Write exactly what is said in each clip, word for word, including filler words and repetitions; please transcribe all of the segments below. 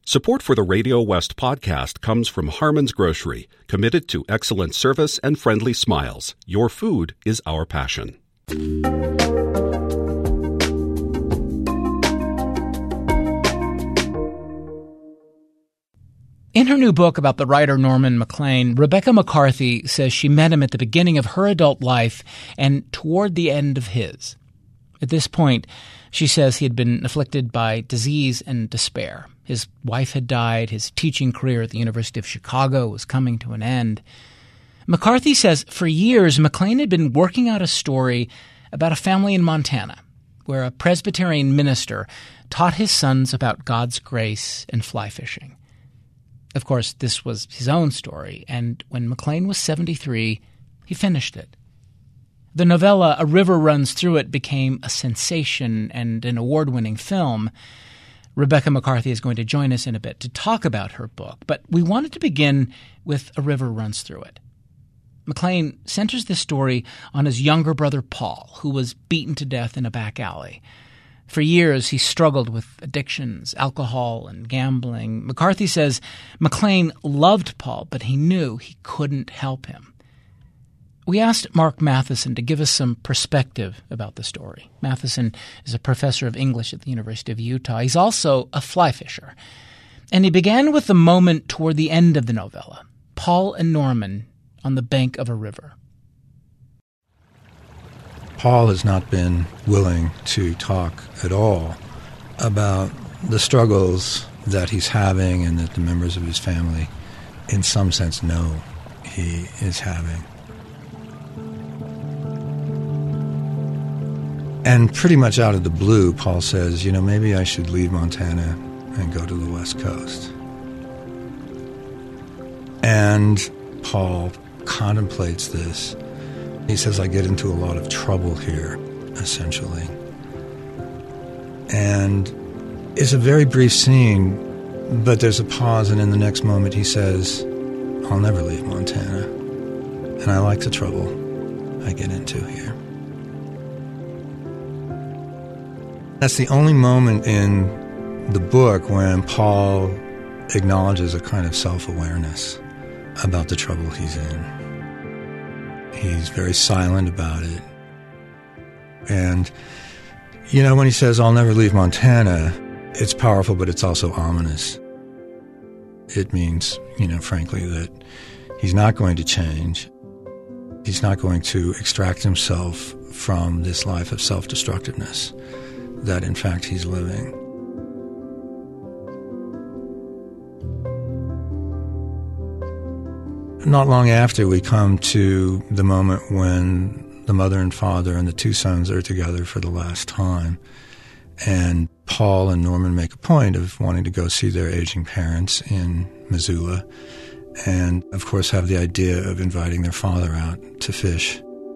Support for the Radio West podcast comes from Harmon's Grocery, committed to excellent service and friendly smiles. Your food is our passion. In her new book about the writer Norman Maclean, Rebecca McCarthy says she met him at the beginning of her adult life and toward the end of his. At this point, she says he had been afflicted by disease and despair. His wife had died. His teaching career at the University of Chicago was coming to an end. McCarthy says for years, Maclean had been working out a story about a family in Montana where a Presbyterian minister taught his sons about God's grace and fly fishing. Of course, this was his own story, and when Maclean was seventy-three, he finished it. The novella A River Runs Through It became a sensation and an award-winning film. Rebecca McCarthy is going to join us in a bit to talk about her book, but we wanted to begin with A River Runs Through It. Maclean centers this story on his younger brother Paul, who was beaten to death in a back alley. For years, he struggled with addictions, alcohol, and gambling. McCarthy says Maclean loved Paul, but he knew he couldn't help him. We asked Mark Matheson to give us some perspective about the story. Matheson is a professor of English at the University of Utah. He's also a fly fisher. And he began with the moment toward the end of the novella, Paul and Norman on the bank of a river. Paul has not been willing to talk at all about the struggles that he's having and that the members of his family, in some sense, know he is having. And pretty much out of the blue, Paul says, you know, maybe I should leave Montana and go to the West Coast. And Paul contemplates this. He says, I get into a lot of trouble here, essentially. And it's a very brief scene, but there's a pause, and in the next moment he says, I'll never leave Montana. And I like the trouble I get into here. That's the only moment in the book when Paul acknowledges a kind of self-awareness about the trouble he's in. He's very silent about it. And, you know, when he says, I'll never leave Montana, it's powerful, but it's also ominous. It means, you know, frankly, that he's not going to change. He's not going to extract himself from this life of self-destructiveness that, in fact, he's living. Not long after, we come to the moment when the mother and father and the two sons are together for the last time. And Paul and Norman make a point of wanting to go see their aging parents in Missoula and, of course, have the idea of inviting their father out to fish.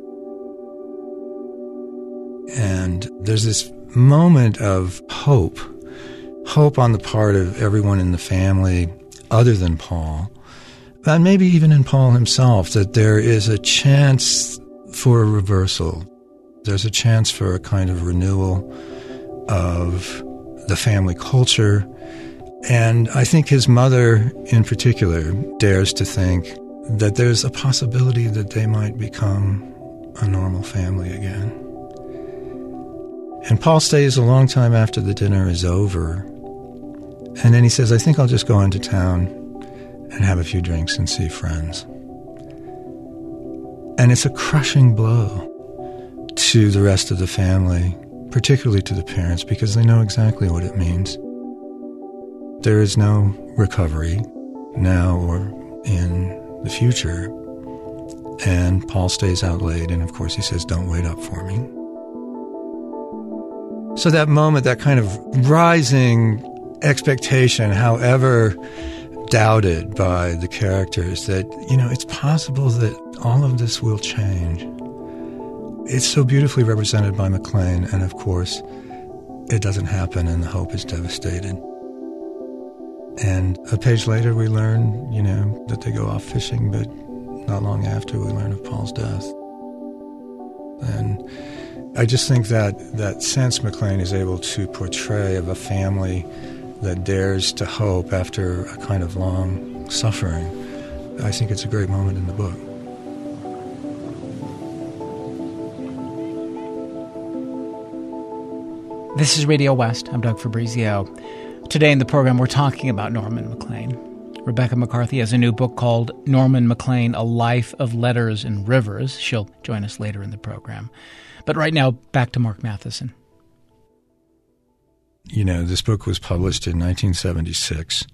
And there's this moment of hope, hope on the part of everyone in the family other than Paul, and maybe even in Paul himself, that there is a chance for a reversal. There's a chance for a kind of renewal of the family culture. And I think his mother, in particular, dares to think that there's a possibility that they might become a normal family again. And Paul stays a long time after the dinner is over. And then he says, I think I'll just go into town and have a few drinks and see friends. And it's a crushing blow to the rest of the family, particularly to the parents, because they know exactly what it means. There is no recovery now or in the future. And Paul stays out late, and of course he says, don't wait up for me. So that moment, that kind of rising expectation, however doubted by the characters, that, you know, it's possible that all of this will change. It's so beautifully represented by Maclean, and of course, it doesn't happen, and the hope is devastated. And a page later, we learn, you know, that they go off fishing, but not long after, we learn of Paul's death. And I just think that that sense Maclean is able to portray of a family that dares to hope after a kind of long suffering. I think it's a great moment in the book. This is Radio West. I'm Doug Fabrizio. Today in the program, we're talking about Norman Maclean. Rebecca McCarthy has a new book called Norman Maclean, A Life of Letters and Rivers. She'll join us later in the program. But right now, back to Mark Matheson. You know, this book was published in nineteen seventy-six.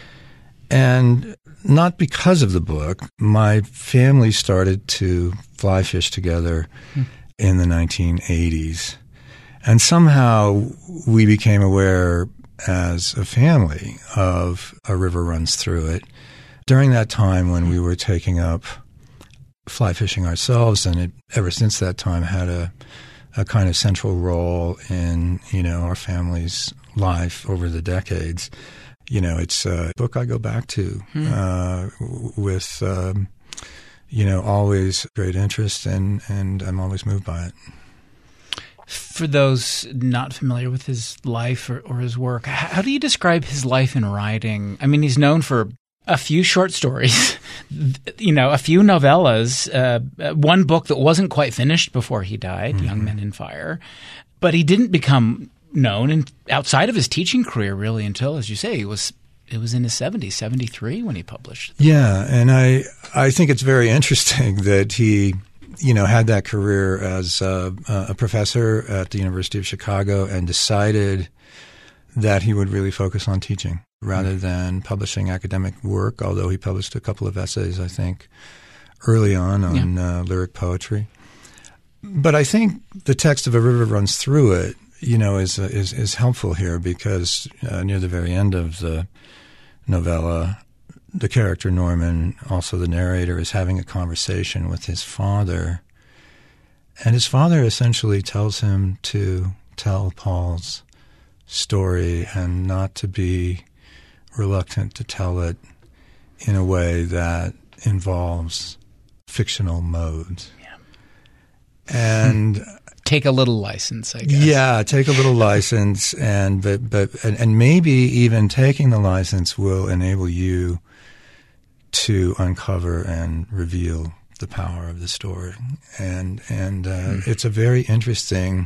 And not because of the book. My family started to fly fish together hmm. in the nineteen eighties. And somehow we became aware as a family of A River Runs Through It during that time when we were taking up fly fishing ourselves, and it, ever since that time, had a, a kind of central role in, you know, our family's life over the decades. You know, it's a book I go back to hmm. uh, with, um, you know, always great interest, and, and I'm always moved by it. For those not familiar with his life or, or his work, how do you describe his life in writing? I mean, he's known for a few short stories, you know, a few novellas, uh, one book that wasn't quite finished before he died, mm-hmm. Young Men in Fire. But he didn't become known in, outside of his teaching career really until, as you say, he was it was in his seventies, seventy-three when he published. Yeah, and I I think it's very interesting that he – you know, had that career as uh, a professor at the University of Chicago and decided that he would really focus on teaching rather than publishing academic work, although he published a couple of essays, I think, early on on yeah. uh, lyric poetry. But I think the text of A River Runs Through It, you know, is uh, is, is helpful here because uh, near the very end of the novella, the character Norman, also the narrator, is having a conversation with his father. And his father essentially tells him to tell Paul's story and not to be reluctant to tell it in a way that involves fictional modes. Yeah. And take a little license, I guess. Yeah, take a little license, and but but and, and maybe even taking the license will enable you to uncover and reveal the power of the story. And and uh, mm. it's a very interesting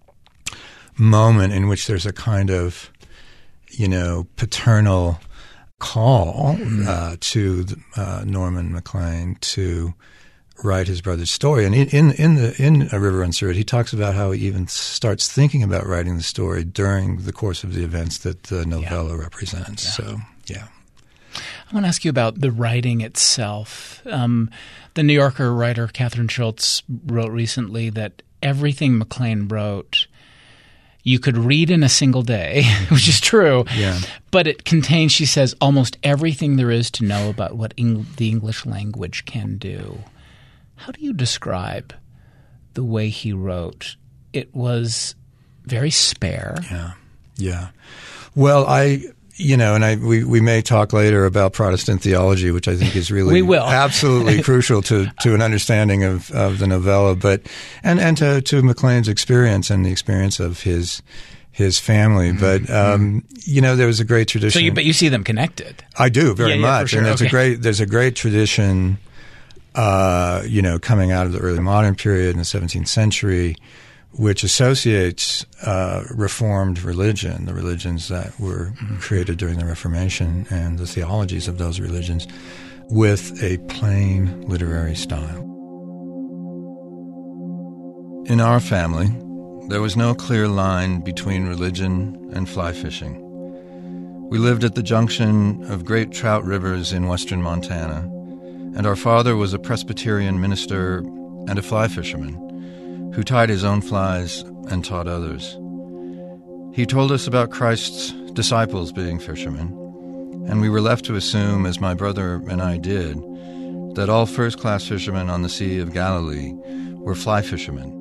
moment in which there's a kind of, you know, paternal call mm. uh, to uh, Norman Maclean to write his brother's story. And in in the in A River Runs Through It, he talks about how he even starts thinking about writing the story during the course of the events that the novella yeah. represents. Yeah. So, yeah. I want to ask you about the writing itself. Um, the New Yorker writer Catherine Schultz wrote recently that everything Maclean wrote you could read in a single day, which is true. Yeah. But it contains, she says, almost everything there is to know about what Eng- the English language can do. How do you describe the way he wrote? It was very spare. Yeah, yeah. Well, I... You know, and I we, we may talk later about Protestant theology, which I think is really we will. absolutely crucial to, to an understanding of, of the novella, but and, and to, to Maclean's experience and the experience of his his family. Mm-hmm. But um, you know, there was a great tradition. So, you, but you see them connected. I do very yeah, yeah, much, for sure. and there's okay. a great there's a great tradition, uh, you know, coming out of the early modern period in the seventeenth century, which associates uh, Reformed religion, the religions that were mm-hmm. created during the Reformation, and the theologies of those religions, with a plain literary style. In our family, there was no clear line between religion and fly fishing. We lived at the junction of great trout rivers in western Montana, and our father was a Presbyterian minister and a fly fisherman who tied his own flies and taught others. He told us about Christ's disciples being fishermen, and we were left to assume, as my brother and I did, that all first-class fishermen on the Sea of Galilee were fly fishermen.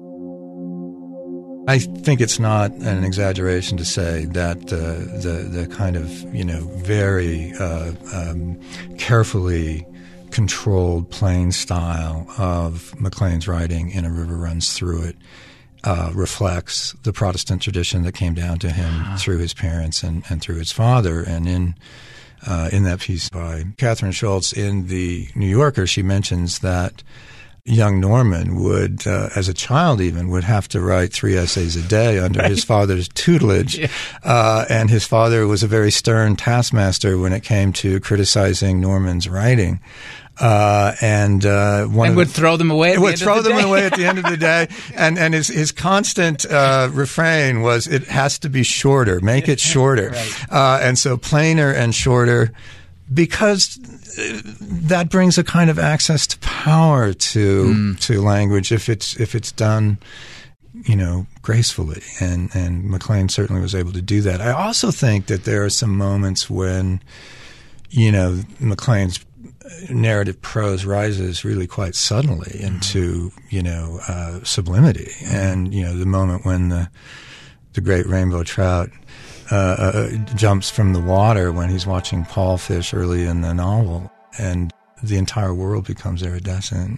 I think it's not an exaggeration to say that uh, the the kind of, you know, very uh, um, carefully controlled, plain style of Maclean's writing in A River Runs Through It uh, reflects the Protestant tradition that came down to him uh-huh. through his parents and, and through his father. And in uh, in that piece by Catherine Schultz in The New Yorker, she mentions that young Norman would, uh, as a child even, would have to write three essays a day under right. his father's tutelage. Yeah. Uh, and his father was a very stern taskmaster when it came to criticizing Norman's writing. Uh, and, uh, one and of would the, throw them away at would the end throw of the them day. away at the end of the day. And, and his, his constant, uh, refrain was, it has to be shorter, make it shorter. Right. Uh, and so plainer and shorter, because that brings a kind of access to power to mm. to language if it's if it's done, you know, gracefully. And and MacLean certainly was able to do that. I also think that there are some moments when, you know, MacLean's narrative prose rises really quite suddenly into, you know, uh, sublimity. Mm. And, you know, the moment when the the great rainbow trout Uh, uh, jumps from the water when he's watching Paul fish early in the novel, and the entire world becomes iridescent.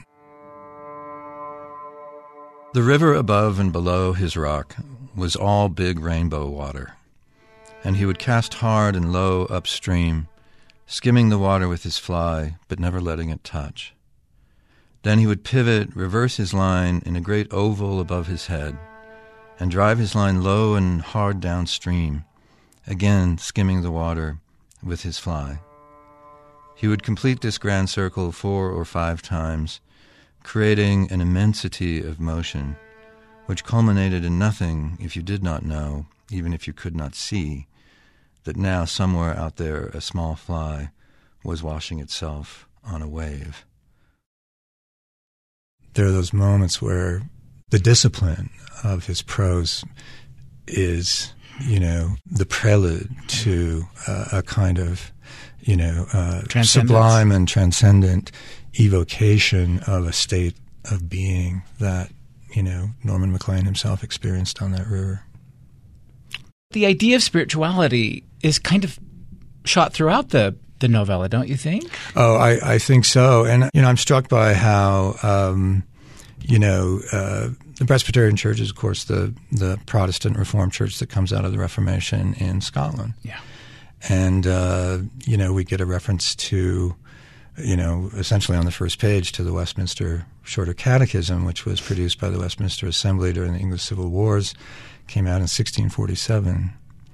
The river above and below his rock was all big rainbow water, and he would cast hard and low upstream, skimming the water with his fly, but never letting it touch. Then he would pivot, reverse his line in a great oval above his head, and drive his line low and hard downstream, again skimming the water with his fly. He would complete this grand circle four or five times, creating an immensity of motion, which culminated in nothing if you did not know, even if you could not see, that now somewhere out there a small fly was washing itself on a wave. There are those moments where the discipline of his prose is, you know, the prelude to uh, a kind of, you know, uh, sublime and transcendent evocation of a state of being that, you know, Norman MacLean himself experienced on that river. The idea of spirituality is kind of shot throughout the, the novella, don't you think? Oh, I, I think so. And, you know, I'm struck by how, um, you know, uh, the Presbyterian Church is, of course, the, the Protestant Reformed Church that comes out of the Reformation in Scotland. Yeah. And, uh, you know, we get a reference to, you know, essentially on the first page to the Westminster Shorter Catechism, which was produced by the Westminster Assembly during the English Civil Wars, came out in sixteen forty-seven.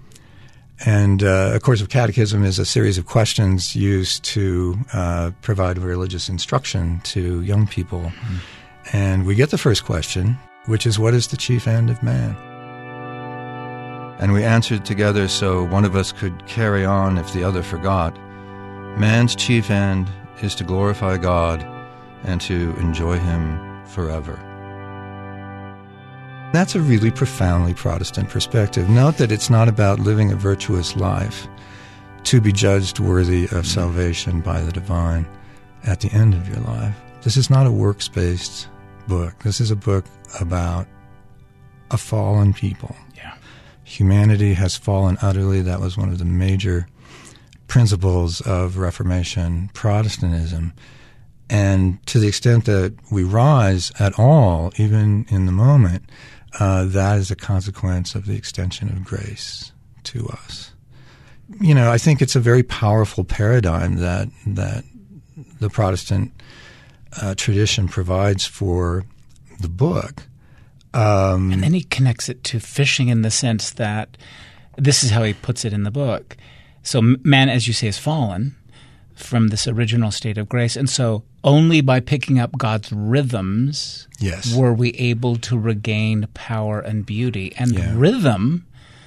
And, uh, of course, a catechism is a series of questions used to uh, provide religious instruction to young people. Mm-hmm. And we get the first question, which is, what is the chief end of man? And we answered together so one of us could carry on if the other forgot. Man's chief end is to glorify God and to enjoy him forever. That's a really profoundly Protestant perspective. Note that it's not about living a virtuous life to be judged worthy of salvation by the divine at the end of your life. This is not a works-based book. This is a book about a fallen people. Yeah. Humanity has fallen utterly. That was one of the major principles of Reformation Protestantism. And to the extent that we rise at all, even in the moment, uh, that is a consequence of the extension of grace to us. You know, I think it's a very powerful paradigm that that the Protestant uh, tradition provides for the book. Um, and then he connects it to fishing in the sense that this is how he puts it in the book. So man, as you say, is fallen from this original state of grace. And so only by picking up God's rhythms yes. were we able to regain power and beauty. And yeah. rhythm,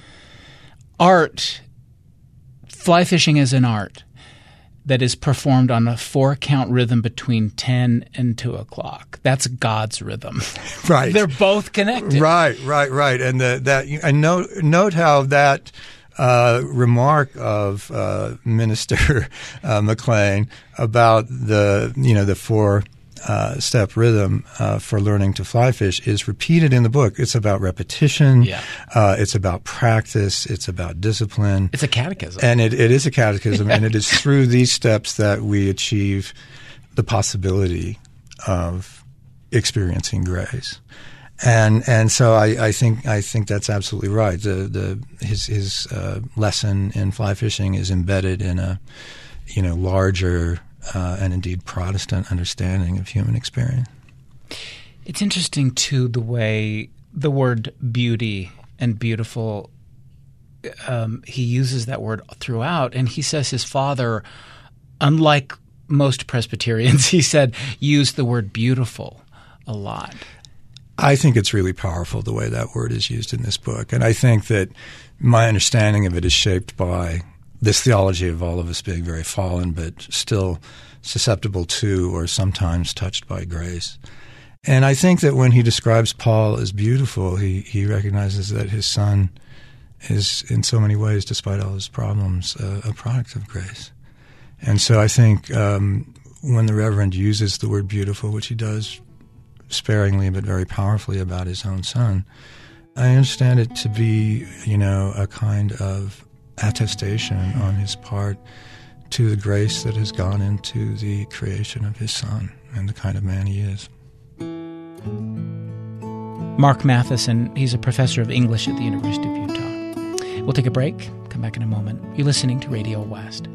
art, fly fishing is an art that is performed on a four-count rhythm between ten and two o'clock. That's God's rhythm. Right. They're both connected. Right, right, right. And the, that and note note how that uh, remark of uh, Minister uh, MacLean about the you know the four uh, step rhythm uh, for learning to fly fish is repeated in the book. It's about repetition. Yeah. Uh, it's about practice. It's about discipline. It's a catechism. And it, it is a catechism, yeah. And it is through these steps that we achieve the possibility of experiencing grace. And and so I, I think I think that's absolutely right. The the his his uh, lesson in fly fishing is embedded in a you know larger uh, and indeed Protestant understanding of human experience. It's interesting too the way the word beauty and beautiful. Um, he uses that word throughout, and he says his father, unlike most Presbyterians, he said used the word beautiful a lot. I think it's really powerful the way that word is used in this book. And I think that my understanding of it is shaped by this theology of all of us being very fallen, but still susceptible to or sometimes touched by grace. And I think that when he describes Paul as beautiful, he, he recognizes that his son is in so many ways, despite all his problems, uh, a product of grace. And so I think um, when the Reverend uses the word beautiful, which he does sparingly but very powerfully about his own son, I understand it to be, you know, a kind of attestation on his part to the grace that has gone into the creation of his son and the kind of man he is. Mark Matheson, he's a professor of English at the University of Utah. We'll take a break, come back in a moment. You're listening to Radio West.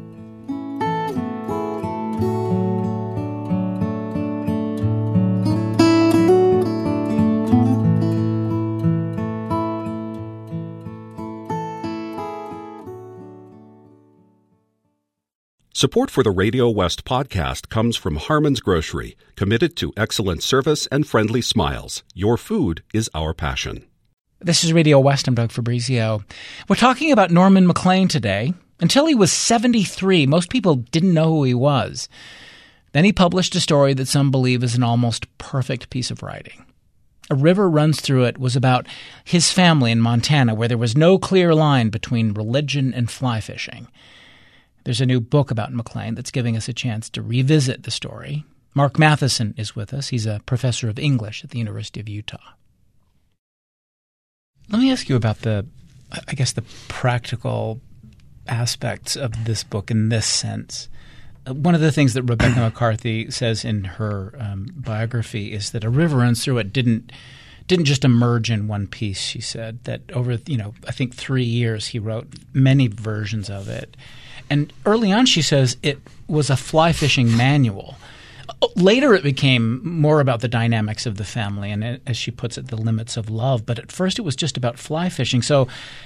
Support for the Radio West podcast comes from Harmon's Grocery, committed to excellent service and friendly smiles. Your food is our passion. This is Radio West. I'm Doug Fabrizio. We're talking about Norman Maclean today. Until he was seventy-three, most people didn't know who he was. Then he published a story that some believe is an almost perfect piece of writing. A River Runs Through It was about his family in Montana, where there was no clear line between religion and fly fishing. There's a new book about Maclean that's giving us a chance to revisit the story. Mark Matheson is with us. He's a professor of English at the University of Utah. Let me ask you about the, I guess, the practical aspects of this book in this sense. One of the things that Rebecca McCarthy says in her um, biography is that A River Runs Through It didn't didn't just emerge in one piece. She said that over, you know, I think three years he wrote many versions of it. And early on, she says, it was a fly fishing manual. Later, it became more about the dynamics of the family and, as she puts it, the limits of love. But at first, it was just about fly fishing. So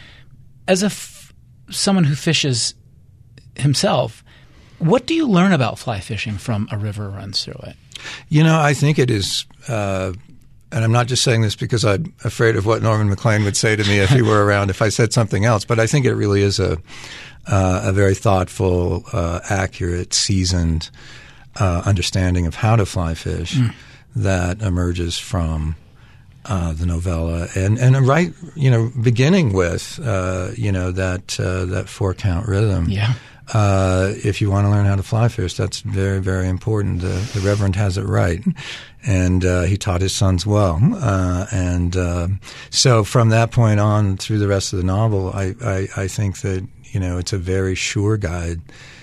as a f- someone who fishes himself, what do you learn about fly fishing from A River Runs Through It? You know, I think it is uh, – and I'm not just saying this because I'm afraid of what Norman Maclean would say to me if he were around if I said something else, but I think it really is a – Uh, a very thoughtful, uh, accurate, seasoned uh, understanding of how to fly fish mm. that emerges from uh, the novella, and and right, you know, beginning with uh, you know that uh, that four count rhythm. Yeah. Uh, if you want to learn how to fly fish, that's very, very important. The, the Reverend has it right, and uh, he taught his sons well. Uh, and uh, so, from that point on, through the rest of the novel, I, I, I think that. You know, it's a very sure guide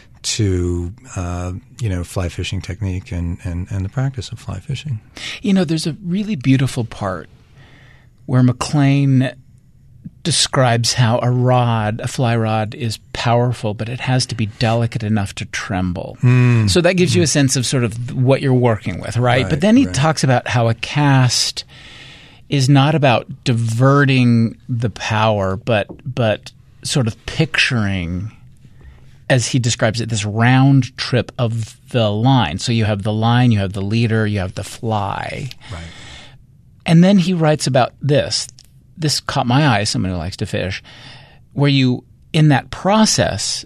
to, uh, you know, fly fishing technique and, and, and the practice of fly fishing. You know, there's a really beautiful part where Maclean describes how a rod, a fly rod, is powerful, but it has to be delicate enough to tremble. Mm. So that gives mm. you a sense of sort of what you're working with, right? right but then he right. talks about how a cast is not about diverting the power, but but sort of picturing, as he describes it, this round trip of the line. So you have the line, you have the leader, you have the fly. Right. And then he writes about this. This caught my eye as someone who likes to fish, where you, in that process,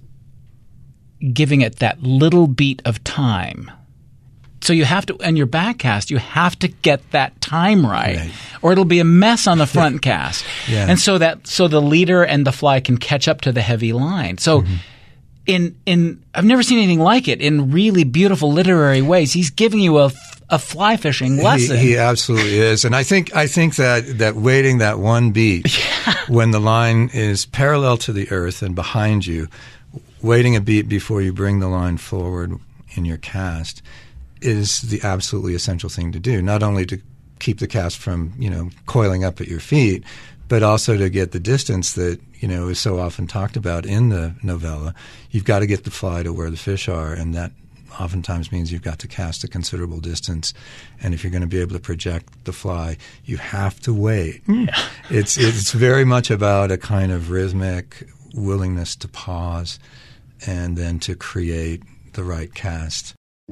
giving it that little beat of time. So you have to, in your back cast, you have to get that time right, right. or it'll be a mess on the front cast. Yeah. And so that so the leader and the fly can catch up to the heavy line. So mm-hmm. in in I've never seen anything like it in really beautiful literary ways. He's giving you a a fly fishing lesson. He, he absolutely is, and I think I think that that waiting that one beat yeah. when the line is parallel to the earth and behind you, waiting a beat before you bring the line forward in your cast is the absolutely essential thing to do, not only to keep the cast from, you know, coiling up at your feet, but also to get the distance that, you know, is so often talked about in the novella. You've got to get the fly to where the fish are, and that oftentimes means you've got to cast a considerable distance. And if you're going to be able to project the fly, you have to wait. Yeah. It's it's very much about a kind of rhythmic willingness to pause and then to create the right cast.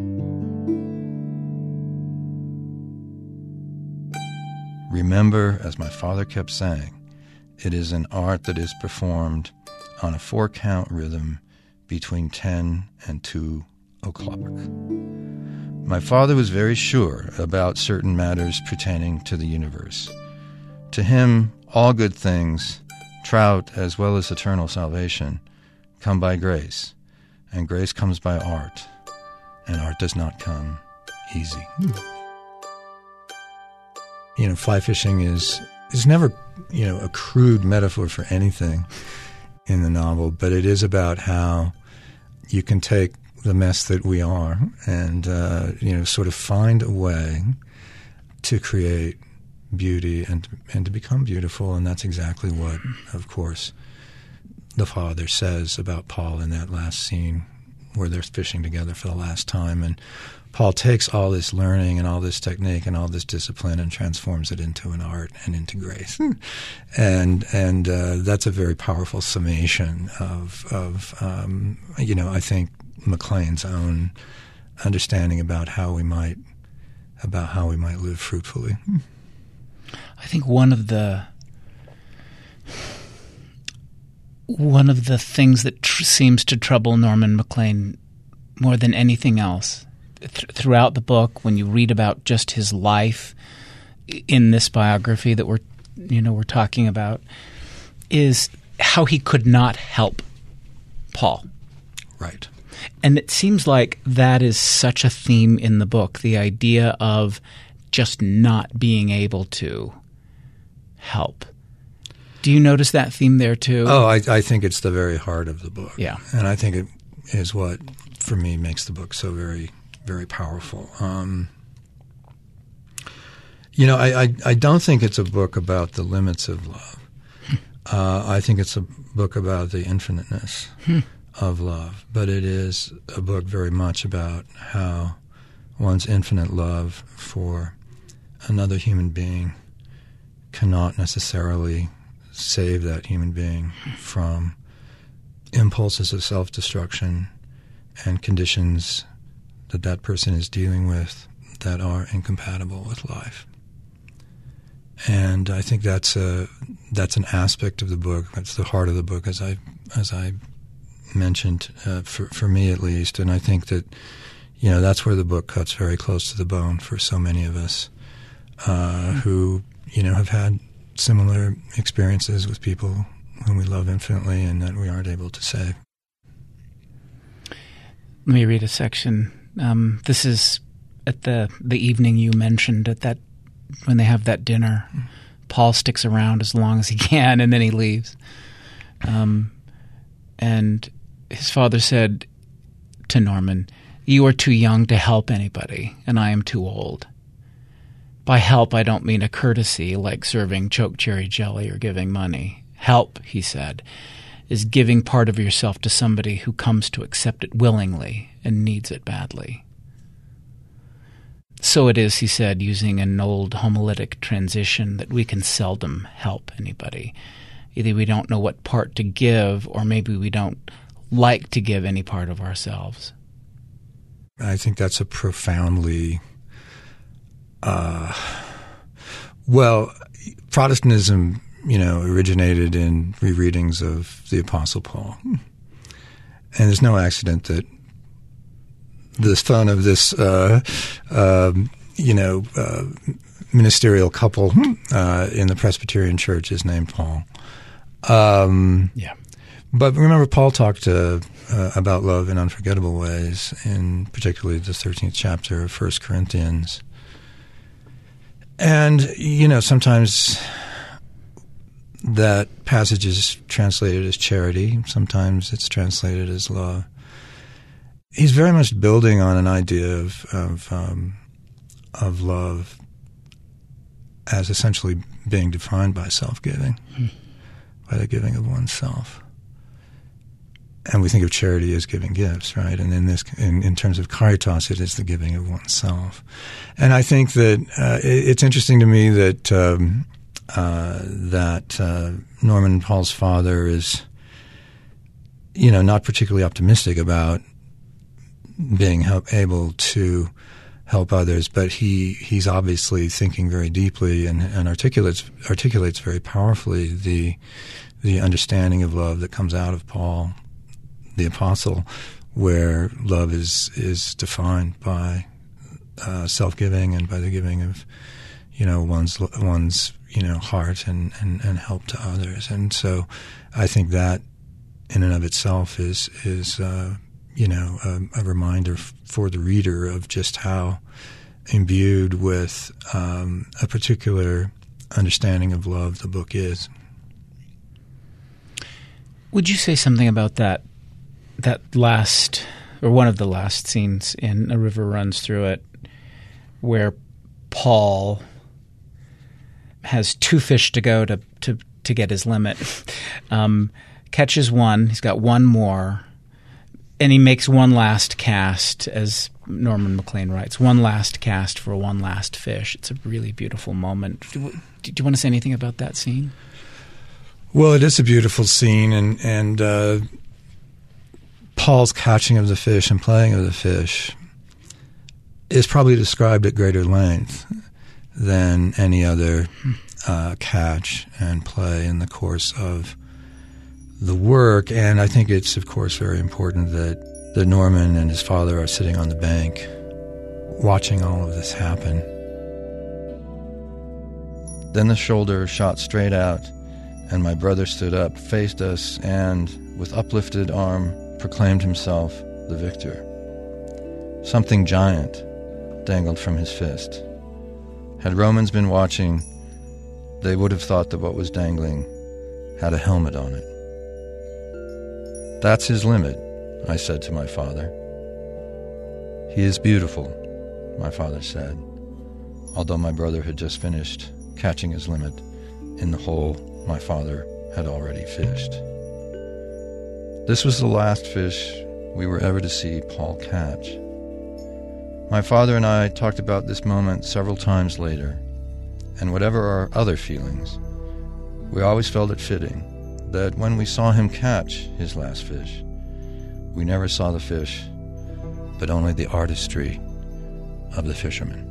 Remember, as my father kept saying, it is an art that is performed on a four-count rhythm between ten and two o'clock. My father was very sure about certain matters pertaining to the universe. To him, all good things, trout as well as eternal salvation, come by grace, and grace comes by art, and art does not come easy. You know, fly fishing is is never, you know, a crude metaphor for anything in the novel, but it is about how you can take the mess that we are and, uh, you know, sort of find a way to create beauty and, and to become beautiful. And that's exactly what, of course, the father says about Paul in that last scene where they're fishing together for the last time. And Paul takes all this learning and all this technique and all this discipline and transforms it into an art and into grace. and and uh, that's a very powerful summation of, of um, you know, I think MacLean's own understanding about how we might about how we might live fruitfully. I think one of the one of the things that tr- seems to trouble Norman MacLean more than anything else th- throughout the book, when you read about just his life in this biography that we're you know we're talking about, is how he could not help Paul. Right. And it seems like that is such a theme in the book, the idea of just not being able to help. Do you notice that theme there too? Oh, I, I think it's the very heart of the book. Yeah. And I think it is what, for me, makes the book so very, very powerful. Um, you know, I, I, I don't think it's a book about the limits of love. Uh, I think it's a book about the infiniteness of love, but it is a book very much about how one's infinite love for another human being cannot necessarily save that human being from impulses of self-destruction and conditions that that person is dealing with that are incompatible with life. And I think that's a that's an aspect of the book. That's the heart of the book, as I as I mentioned, uh, for for me at least. And I think that, you know, that's where the book cuts very close to the bone for so many of us uh, who, you know, have had similar experiences with people whom we love infinitely and that we aren't able to save. Let me read a section. Um, this is at the the evening you mentioned, at that when they have that dinner. Mm. Paul sticks around as long as he can, and then he leaves. Um, and his father said to Norman, "You are too young to help anybody, and I am too old. By help, I don't mean a courtesy like serving choke cherry jelly or giving money. Help," he said, "is giving part of yourself to somebody who comes to accept it willingly and needs it badly." So it is, he said, using an old homiletic transition, that we can seldom help anybody. Either we don't know what part to give, or maybe we don't like to give any part of ourselves. I think that's a profoundly, uh, well, Protestantism, you know, originated in rereadings of the Apostle Paul. And there's no accident that the son of this, uh, uh, you know, uh, ministerial couple uh, in the Presbyterian Church is named Paul. Um, yeah. But remember, Paul talked uh, uh, about love in unforgettable ways, in particularly the thirteenth chapter of First Corinthians. And, you know, sometimes that passage is translated as charity. Sometimes it's translated as love. He's very much building on an idea of of, um, of love as essentially being defined by self-giving, mm. by the giving of oneself. And we think of charity as giving gifts, right? And in this, in, in terms of caritas, it is the giving of oneself. And I think that uh, it, it's interesting to me that um, uh, that uh, Norman Paul's father is, you know, not particularly optimistic about being help, able to help others, but he he's obviously thinking very deeply and, and articulates articulates very powerfully the the understanding of love that comes out of Paul the Apostle, where love is is defined by uh, self-giving and by the giving of, you know, one's one's you know heart and, and, and help to others. And so, I think that in and of itself is is uh, you know a, a reminder f- for the reader of just how imbued with um, a particular understanding of love the book is. Would you say something about that? That last, or one of the last scenes in A River Runs Through It, where Paul has two fish to go to to, to get his limit, um, catches one, he's got one more, and he makes one last cast, as Norman Maclean writes, one last cast for one last fish. It's a really beautiful moment. Do, do you want to say anything about that scene? Well, it is a beautiful scene, and, and uh, Paul's catching of the fish and playing of the fish is probably described at greater length than any other uh, catch and play in the course of the work. And I think it's, of course, very important that, that Norman and his father are sitting on the bank watching all of this happen. Then the shoulder shot straight out, and my brother stood up, faced us, and, with uplifted arm, proclaimed himself the victor. Something giant dangled from his fist. Had Romans been watching, they would have thought that what was dangling had a helmet on it. "That's his limit," I said to my father. "He is beautiful," my father said, although my brother had just finished catching his limit in the hole my father had already fished. This was the last fish we were ever to see Paul catch. My father and I talked about this moment several times later, and whatever our other feelings, we always felt it fitting that when we saw him catch his last fish, we never saw the fish, but only the artistry of the fisherman.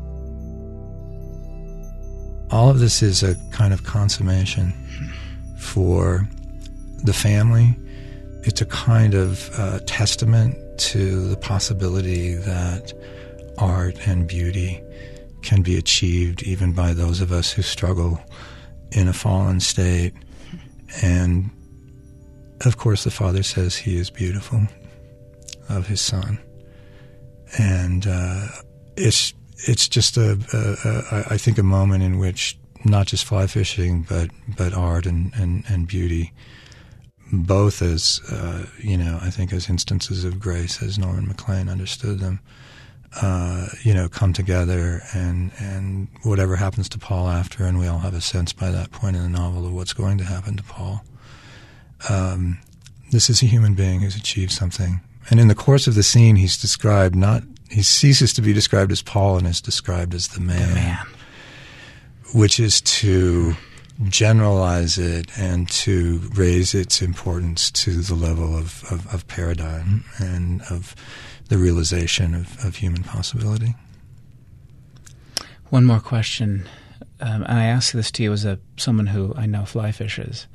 All of this is a kind of consummation for the family. It's a kind of uh, testament to the possibility that art and beauty can be achieved even by those of us who struggle in a fallen state. And, of course, the father says he is beautiful of his son. And uh, it's it's just, a, a, a, I think, a moment in which not just fly fishing, but, but art and, and, and beauty, both as, uh, you know, I think as instances of grace, as Norman Maclean understood them, uh, you know, come together, and, and whatever happens to Paul after, and we all have a sense by that point in the novel of what's going to happen to Paul. Um, this is a human being who's achieved something. And in the course of the scene, he's described not, he ceases to be described as Paul and is described as the man, the man. which is to generalize it and to raise its importance to the level of, of, of paradigm and of the realization of, of human possibility. One more question, um, and I ask this to you as a someone who I know fly fishes.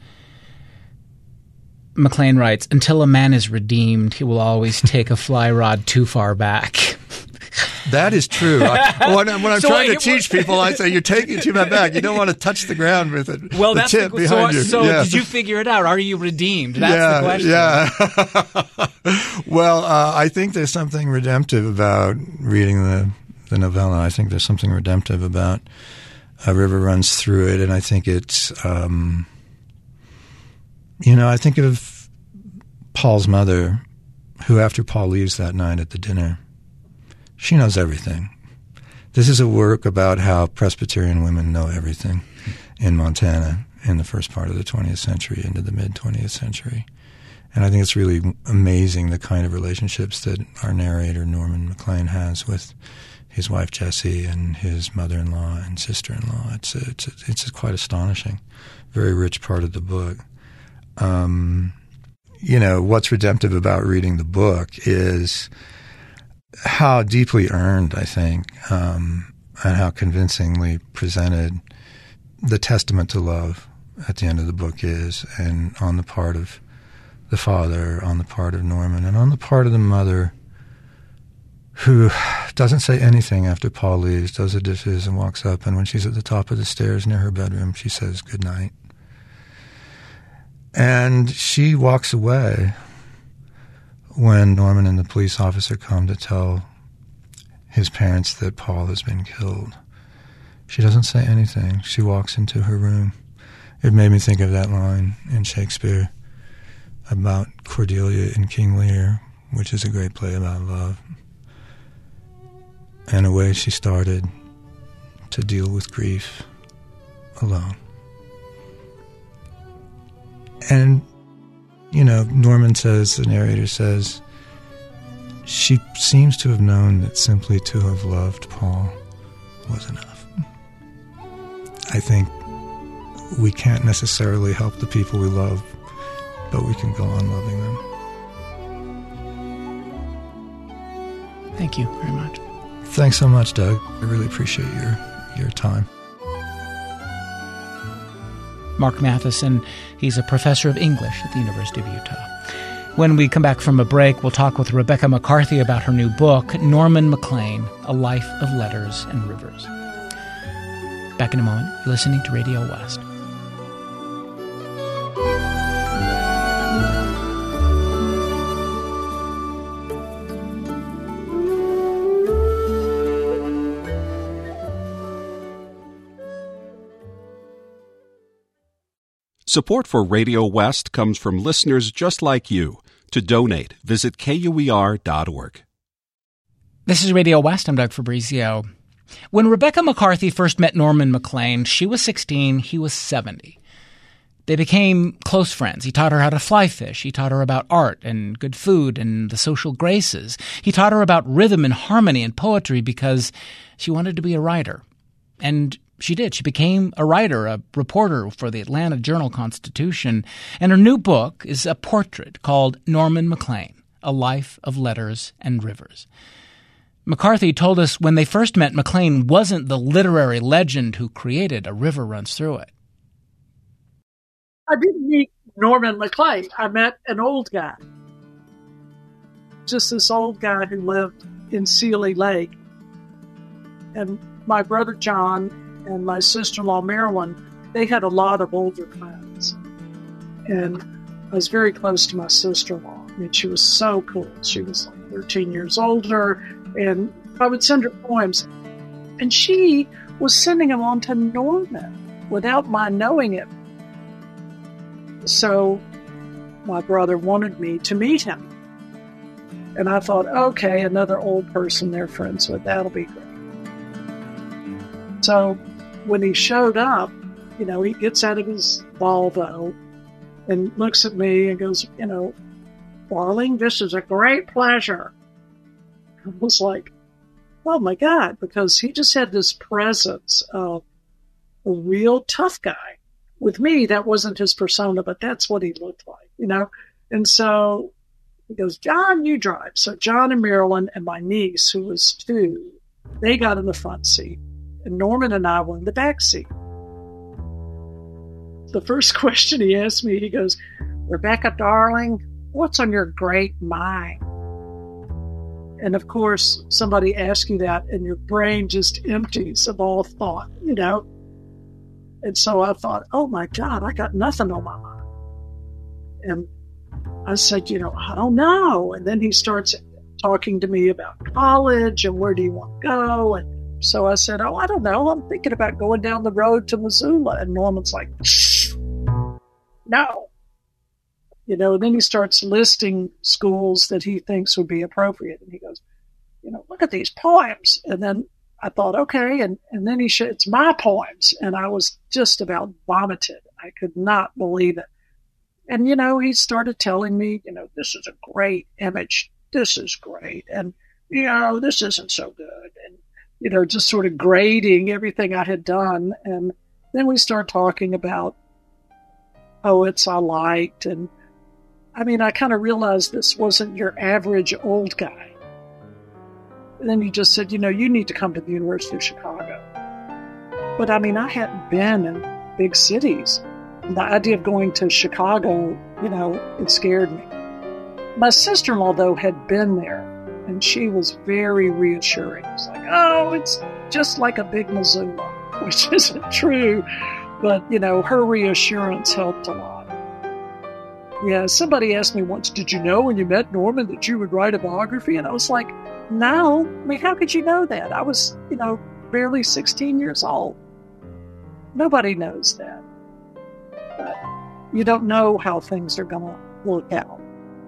Maclean writes, "Until a man is redeemed, he will always take a fly rod too far back." That is true. I, when, I'm, when I'm so trying I, to teach people, I say, you're taking it too far back. You don't want to touch the ground with it. Well, the that's tip the, behind so, you. so yeah. Did you figure it out? Are you redeemed? That's yeah, the question. Yeah. Well, uh, I think there's something redemptive about reading the, the novella. I think there's something redemptive about A River Runs Through It, and I think it's, um, you know, I think of Paul's mother, who after Paul leaves that night at the dinner, she knows everything. This is a work about how Presbyterian women know everything in Montana in the first part of the twentieth century into the mid-twentieth century. And I think it's really amazing the kind of relationships that our narrator, Norman Maclean, has with his wife, Jessie, and his mother-in-law and sister-in-law. It's a, it's a, it's a quite astonishing, very rich part of the book. Um, you know, what's redemptive about reading the book is how deeply earned, I think, um, and how convincingly presented the testament to love at the end of the book is, and on the part of the father, on the part of Norman, and on the part of the mother, who doesn't say anything after Paul leaves, does the dishes and walks up, and when she's at the top of the stairs near her bedroom, she says good night. And she walks away when Norman and the police officer come to tell his parents that Paul has been killed. She doesn't say anything. She walks into her room. It made me think of that line in Shakespeare about Cordelia in King Lear, which is a great play about love. And away she started to deal with grief alone. And, you know, Norman says, the narrator says, she seems to have known that simply to have loved Paul was enough. I think we can't necessarily help the people we love, but we can go on loving them. Thank you very much. Thanks so much, Doug. I really appreciate your, your time. Mark Matheson, he's a professor of English at the University of Utah. When we come back from a break, we'll talk with Rebecca McCarthy about her new book, Norman Maclean, A Life of Letters and Rivers. Back in a moment, you're listening to Radio West. Support for Radio West comes from listeners just like you. To donate, visit K U E R dot org. This is Radio West. I'm Doug Fabrizio. When Rebecca McCarthy first met Norman Maclean, she was sixteen, he was seventy. They became close friends. He taught her how to fly fish. He taught her about art and good food and the social graces. He taught her about rhythm and harmony and poetry because she wanted to be a writer. And she did. She became a writer, a reporter for the Atlanta Journal-Constitution, and her new book is a portrait called Norman Maclean, A Life of Letters and Rivers. McCarthy told us when they first met, Maclean wasn't the literary legend who created A River Runs Through It. I didn't meet Norman Maclean. I met an old guy, just this old guy who lived in Sealy Lake. And my brother John and my sister-in-law, Marilyn, they had a lot of older friends. And I was very close to my sister-in-law. I mean, she was so cool. She was like thirteen years older, and I would send her poems. And she was sending them on to Norman without my knowing it. So my brother wanted me to meet him. And I thought, okay, another old person they're friends with, that'll be great. So when he showed up, you know, he gets out of his Volvo and looks at me and goes, you know, darling, this is a great pleasure. I was like, oh my God, because he just had this presence of a real tough guy. With me, that wasn't his persona, but that's what he looked like, you know? And so he goes, John, you drive. So John and Marilyn and my niece, who was two, they got in the front seat. And Norman and I were in the back seat. The first question he asked me, he goes, Rebecca, darling, what's on your great mind? And of course, somebody asks you that and your brain just empties of all thought, you know? And so I thought, oh my God, I got nothing on my mind. And I said, you know, I don't know. And then he starts talking to me about college and where do you want to go? And so I said, oh, I don't know. I'm thinking about going down the road to Missoula. And Norman's like, no. You know, and then he starts listing schools that he thinks would be appropriate. And he goes, you know, look at these poems. And then I thought, okay. And, and then he said, it's my poems. And I was just about vomited. I could not believe it. And, you know, he started telling me, you know, this is a great image. This is great. And, you know, this isn't so good. And, you know, just sort of grading everything I had done. And then we started talking about poets I liked. And, I mean, I kind of realized this wasn't your average old guy. And then he just said, you know, you need to come to the University of Chicago. But, I mean, I hadn't been in big cities. The idea of going to Chicago, you know, it scared me. My sister-in-law, though, had been there, and she was very reassuring. It's like, oh, it's just like a big Missoula, which isn't true. But, you know, her reassurance helped a lot. Yeah, somebody asked me once, did you know when you met Norman that you would write a biography? And I was like, no. I mean, how could you know that? I was, you know, barely sixteen years old. Nobody knows that. But you don't know how things are going to work out.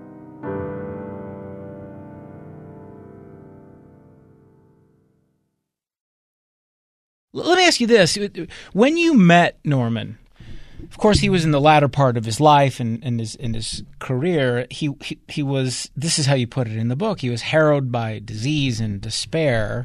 Let me ask you this. When you met Norman, of course, he was in the latter part of his life and, and his in his career. He, he he was, this is how you put it in the book, he was harrowed by disease and despair.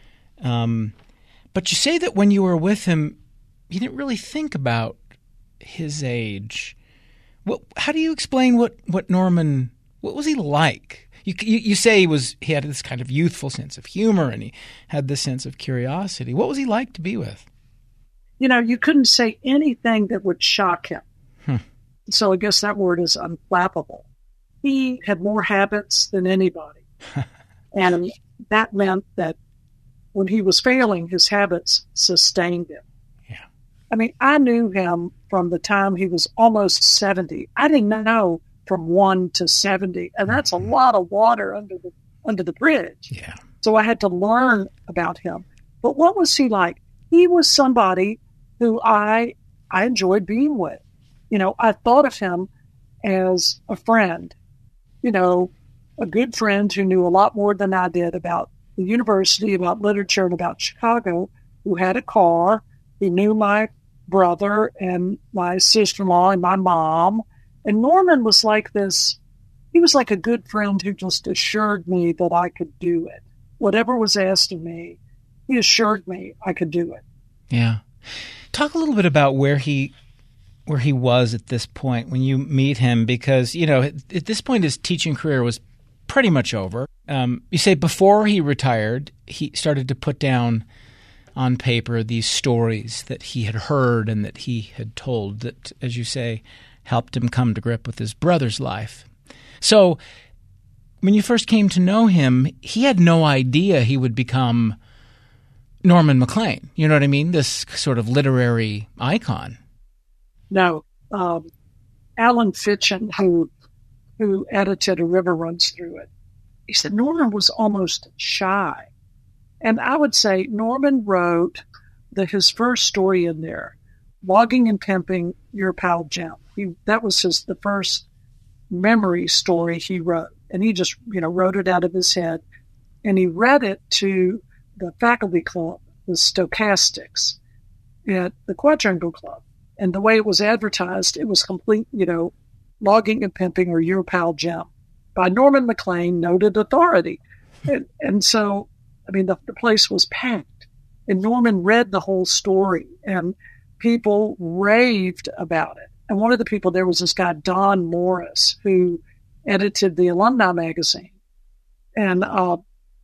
Um, but you say that when you were with him, you didn't really think about his age. What? How do you explain what, what Norman? What was he like? You, you you say he was he had this kind of youthful sense of humor and he had this sense of curiosity. What was he like to be with? You know, you couldn't say anything that would shock him. Hmm. So I guess that word is unflappable. He had more habits than anybody, and that meant that when he was failing, his habits sustained him. I mean, I knew him from the time he was almost seventy. I didn't know from one to seventy, and that's a lot of water under the under the bridge. Yeah. So I had to learn about him. But what was he like? He was somebody who I I enjoyed being with. You know, I thought of him as a friend, you know, a good friend who knew a lot more than I did about the university, about literature, and about Chicago, who had a car. He knew my brother and my sister-in-law and my mom. And Norman was like this. He was like a good friend who just assured me that I could do it. Whatever was asked of me, he assured me I could do it. Yeah. Talk a little bit about where he where he was at this point when you meet him, because, you know, at this point his teaching career was pretty much over. Um, you say before he retired, he started to put down on paper these stories that he had heard and that he had told that, as you say, helped him come to grip with his brother's life. So when you first came to know him, he had no idea he would become Norman Maclean. You know what I mean? This sort of literary icon. No. Um, Alan Fitchin, who, who edited A River Runs Through It, he said Norman was almost shy. And I would say Norman wrote the, his first story in there, Logging and Pimping Your Pal Jim. He, that was his the first memory story he wrote. And he just, you know, wrote it out of his head. And he read it to the faculty club, the Stochastics, at the Quadrangle Club. And the way it was advertised, it was complete, you know, Logging and Pimping or Your Pal Jim by Norman Maclean, noted authority. And, and so... I mean, the, the place was packed, and Norman read the whole story, and people raved about it. And one of the people there was this guy, Don Morris, who edited the alumni magazine. And uh,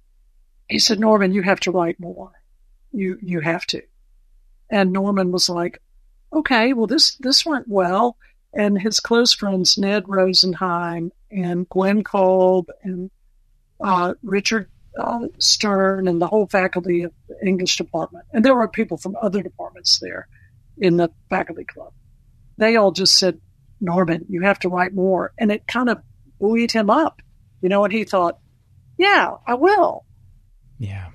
he said, Norman, you have to write more. You you have to. And Norman was like, okay, well, this, this went well. And his close friends, Ned Rosenheim and Glenn Kolb and uh, Richard Uh, Stern and the whole faculty of the English department. And there were people from other departments there in the faculty club. They all just said, Norman, you have to write more. And it kind of buoyed him up, you know, and he thought, yeah, I will. Yeah.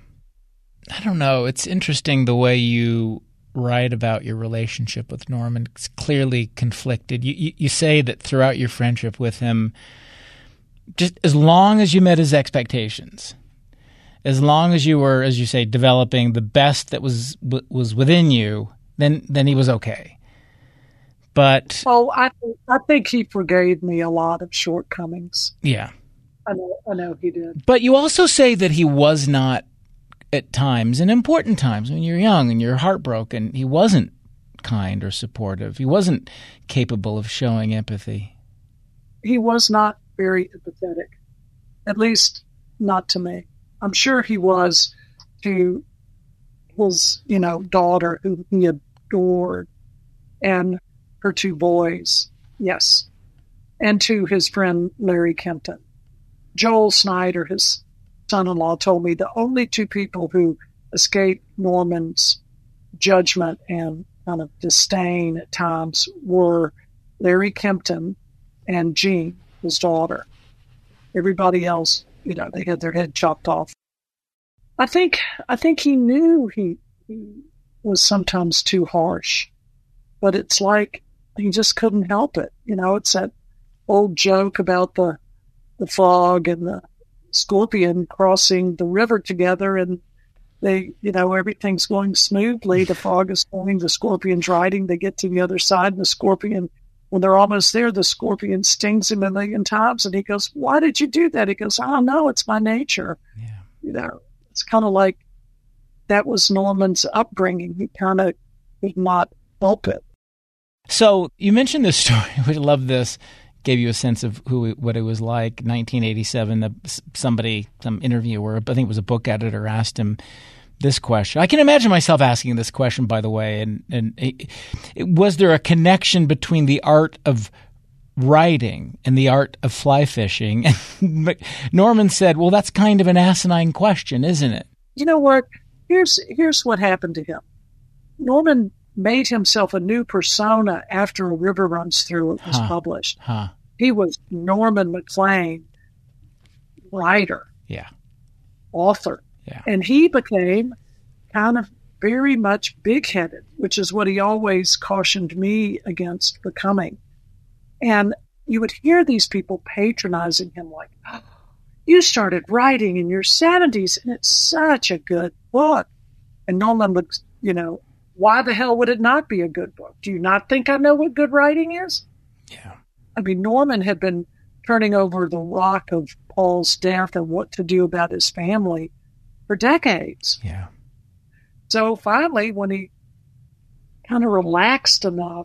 I don't know. It's interesting the way you write about your relationship with Norman. It's clearly conflicted. You, you, you say that throughout your friendship with him, just as long as you met his expectations, as long as you were, as you say, developing the best that was was within you, then then he was okay. But oh, I I think he forgave me a lot of shortcomings. Yeah, I know, I know he did. But you also say that he was not, at times, in important times when you're young and you're heartbroken, he wasn't kind or supportive. He wasn't capable of showing empathy. He was not very empathetic, at least not to me. I'm sure he was to his, you know, daughter, who he adored, and her two boys, yes, and to his friend Larry Kempton. Joel Snyder, his son-in-law, told me the only two people who escaped Norman's judgment and kind of disdain at times were Larry Kempton and Jean, his daughter. Everybody else, you know, they had their head chopped off. I think I think he knew he, he was sometimes too harsh, but it's like he just couldn't help it. You know, it's that old joke about the the frog and the scorpion crossing the river together, and they, you know, everything's going smoothly. The frog is swimming, the scorpion's riding. They get to the other side, and the scorpion, when they're almost there, the scorpion stings him a million times, and he goes, "Why did you do that?" He goes, "I don't know. It's my nature." Yeah. You know, it's kind of like that was Norman's upbringing. He kind of could not help it. So you mentioned this story. We love this. Gave you a sense of who what it was like. nineteen eighty-seven, the, somebody, some interviewer, I think it was a book editor, asked him this question. I can imagine myself asking this question, by the way. And, and it, it, was there a connection between the art of writing and the art of fly fishing? And Norman said, well, that's kind of an asinine question, isn't it? You know what? Here's here's what happened to him. Norman made himself a new persona after A River Runs Through It was huh. published. Huh. He was Norman Maclean, writer, yeah, author. Yeah. And he became kind of very much big-headed, which is what he always cautioned me against becoming. And you would hear these people patronizing him like, oh, you started writing in your seventies, and it's such a good book. And Norman would, you know, why the hell would it not be a good book? Do you not think I know what good writing is? Yeah. I mean, Norman had been turning over the rock of Paul's death and what to do about his family for decades. Yeah. So finally, when he kind of relaxed enough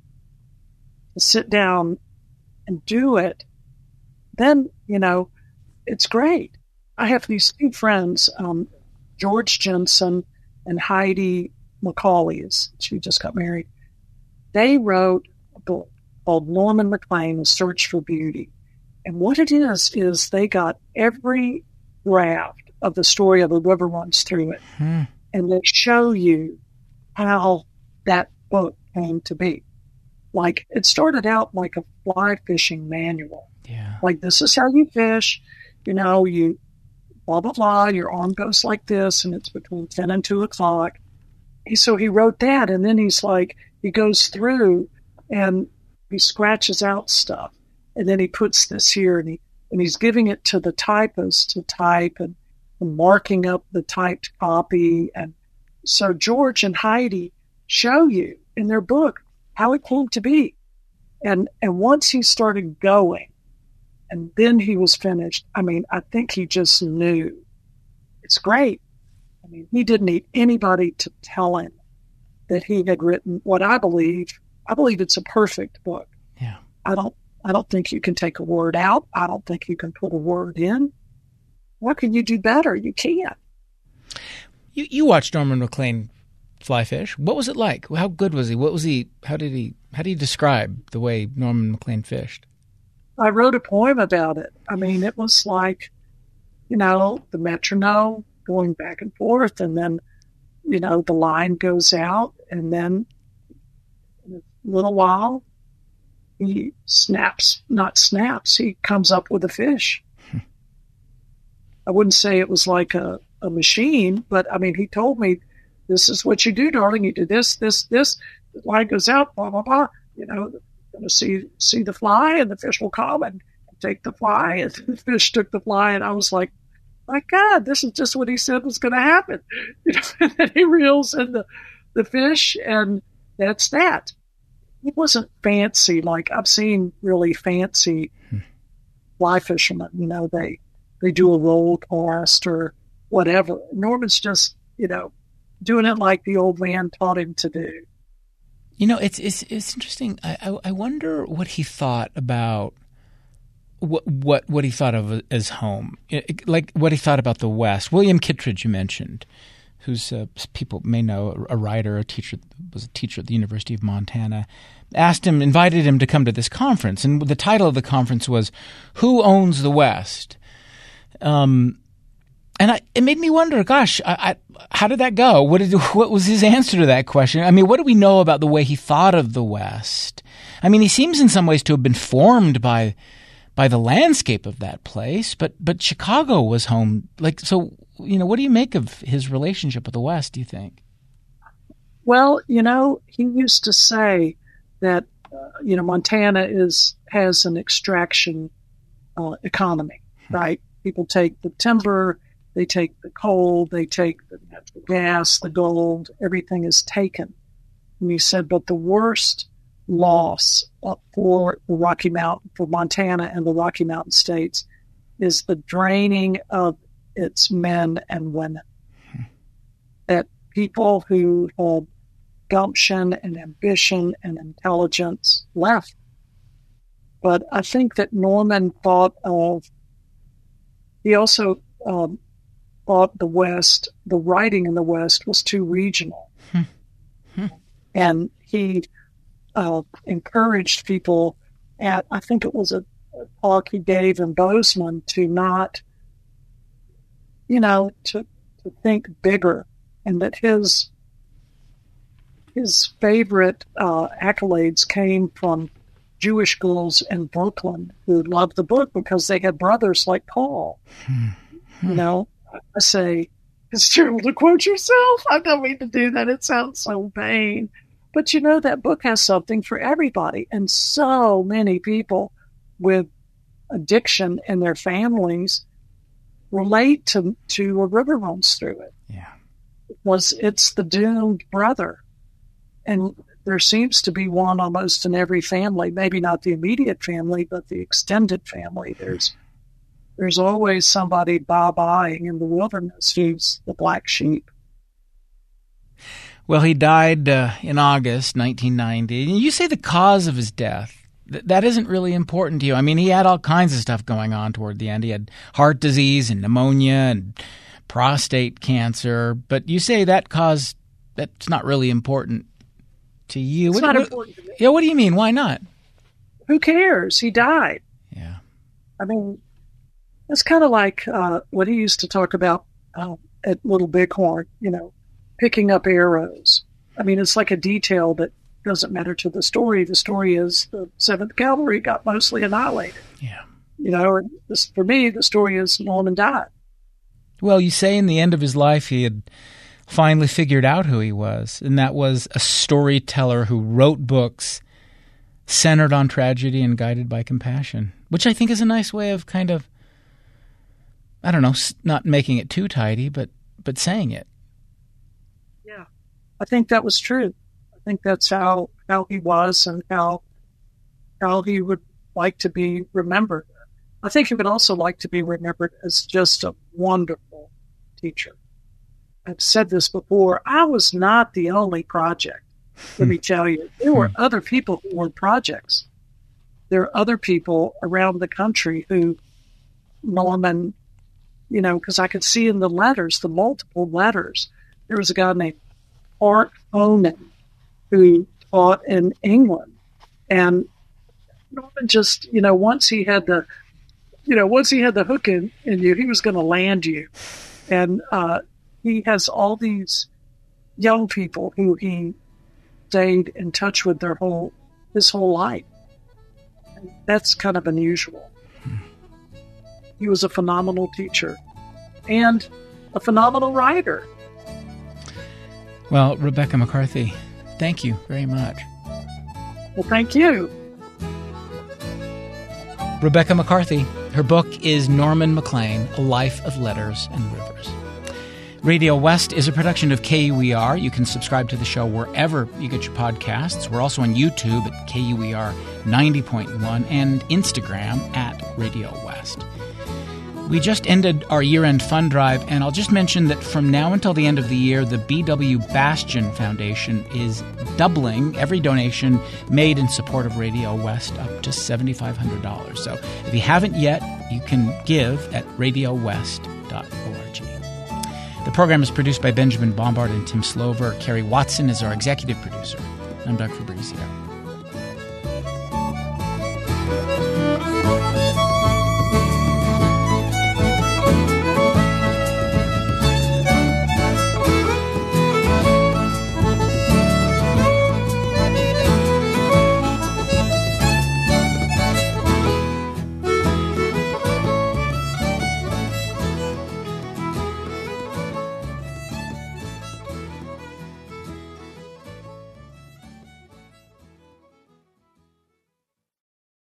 to sit down and do it, then, you know, it's great. I have these two friends, um, George Jensen and Heidi Macaulay, she just got married. They wrote a book called Norman Maclean, A Search for Beauty. And what it is, is they got every draft of the story of A River Runs Through It. Hmm. And they show you how that book came to be. Like, it started out like a fly fishing manual. Yeah. Like, this is how you fish. You know, you blah, blah, blah. Your arm goes like this, and it's between ten and two o'clock. So he wrote that, and then he's like, he goes through and he scratches out stuff, and then he puts this here, and he and he's giving it to the typist to type, and, and marking up the typed copy. And so George and Heidi show you in their book how it came to be. And and once he started going, and then he was finished, I mean, I think he just knew. It's great. I mean, he didn't need anybody to tell him that he had written what I believe. I believe it's a perfect book. Yeah. I don't I don't think you can take a word out. I don't think you can put a word in. What can you do better? You can't. You you watched Norman Maclean fly fish. What was it like? How good was he? What was he? How did he? How do you describe the way Norman Maclean fished? I wrote a poem about it. I mean, it was like, you know, the metronome going back and forth, and then, you know, the line goes out, and then in a little while, he snaps, not snaps, he comes up with a fish. Hmm. I wouldn't say it was like a, a machine, but I mean, he told me, this is what you do, darling. You do this, this, this. The line goes out, blah, blah, blah. You know, you're going to see, see the fly, and the fish will come and take the fly. And the fish took the fly, and I was like, my God, this is just what he said was going to happen. You know, and then he reels in the, the fish, and that's that. It wasn't fancy. Like I've seen really fancy hmm. fly fishermen, you know, they, they do a roll cast or whatever. Norman's just, you know, doing it like the old man taught him to do. You know, it's it's it's interesting. I, I, I wonder what he thought about what what what he thought of as home, it, like what he thought about the West. William Kittredge, you mentioned, who's uh, people may know, a writer, a teacher, was a teacher at the University of Montana, asked him, invited him to come to this conference, and the title of the conference was "Who Owns the West?" Um, and I, it made me wonder, gosh, I, I, how did that go? What did what was his answer to that question? I mean, what do we know about the way he thought of the West? I mean, he seems in some ways to have been formed by by the landscape of that place, but but Chicago was home. Like, so, you know, what do you make of his relationship with the West, do you think? Well, you know, he used to say that, uh, you know, Montana is has an extraction uh, economy, right? People take the timber, they take the coal, they take the natural gas, the gold, everything is taken. And he said, but the worst loss for the Rocky Mountain, for Montana and the Rocky Mountain states, is the draining of its men and women. Hmm. That people who had gumption and ambition and intelligence left. But I think that Norman thought of, he also um, thought the West, the writing in the West was too regional. Hmm. Hmm. And he uh, encouraged people at, I think it was a, a talk he gave in Bozeman, to not, you know, to, to think bigger, and that his his favorite uh, accolades came from Jewish girls in Brooklyn who loved the book because they had brothers like Paul. Hmm. You know, I say, it's terrible to quote yourself. I don't mean to do that. It sounds so vain. But, you know, that book has something for everybody. And so many people with addiction in their families relate to, to A River Runs Through It. Yeah. It was, it's the doomed brother. And there seems to be one almost in every family, maybe not the immediate family, but the extended family. There's there's always somebody baa-baaing in the wilderness who's the black sheep. Well, he died uh, in August nineteen ninety. And you say the cause of his death. Th- that isn't really important to you. I mean, he had all kinds of stuff going on toward the end. He had heart disease and pneumonia and prostate cancer. But you say that cause, that's not really important to you. It's what, not what, important to me. Yeah, what do you mean? Why not? Who cares? He died. Yeah. I mean, it's kind of like uh, what he used to talk about uh, at Little Bighorn, you know, picking up arrows. I mean, it's like a detail that doesn't matter to the story. The story is the seventh Cavalry got mostly annihilated. Yeah. You know, and this, for me, the story is Norman died. Well, you say in the end of his life he had finally figured out who he was, and that was a storyteller who wrote books centered on tragedy and guided by compassion, which I think is a nice way of kind of, I don't know, not making it too tidy, but but saying it. Yeah, I think that was true. I think that's how, how he was and how how he would like to be remembered. I think he would also like to be remembered as just a wonderful teacher. I've said this before. I was not the only project. Let me tell you, there were other people who were projects. There are other people around the country who Norman, you know, because I could see in the letters, the multiple letters, there was a guy named Art Onan who taught in England. And Norman just, you know, once he had the, you know, once he had the hook in, in you, he was going to land you. And uh, he has all these young people who he stayed in touch with their whole, his whole life. And that's kind of unusual. He was a phenomenal teacher and a phenomenal writer. Well, Rebecca McCarthy, thank you very much. Well, thank you. Rebecca McCarthy, Her book is Norman Maclean, A Life of Letters and Rivers. Radio West is a production of K U E R. You can subscribe to the show wherever you get your podcasts. We're also on YouTube at K U E R ninety point one and Instagram at Radio West. We just ended our year-end fund drive, and I'll just mention that from now until the end of the year, the B W Bastion Foundation is doubling every donation made in support of Radio West up to seven thousand five hundred dollars. So if you haven't yet, you can give at radio west dot org. The program is produced by Benjamin Bombard and Tim Slover. Kerry Watson is our executive producer. I'm Doug Fabrizio.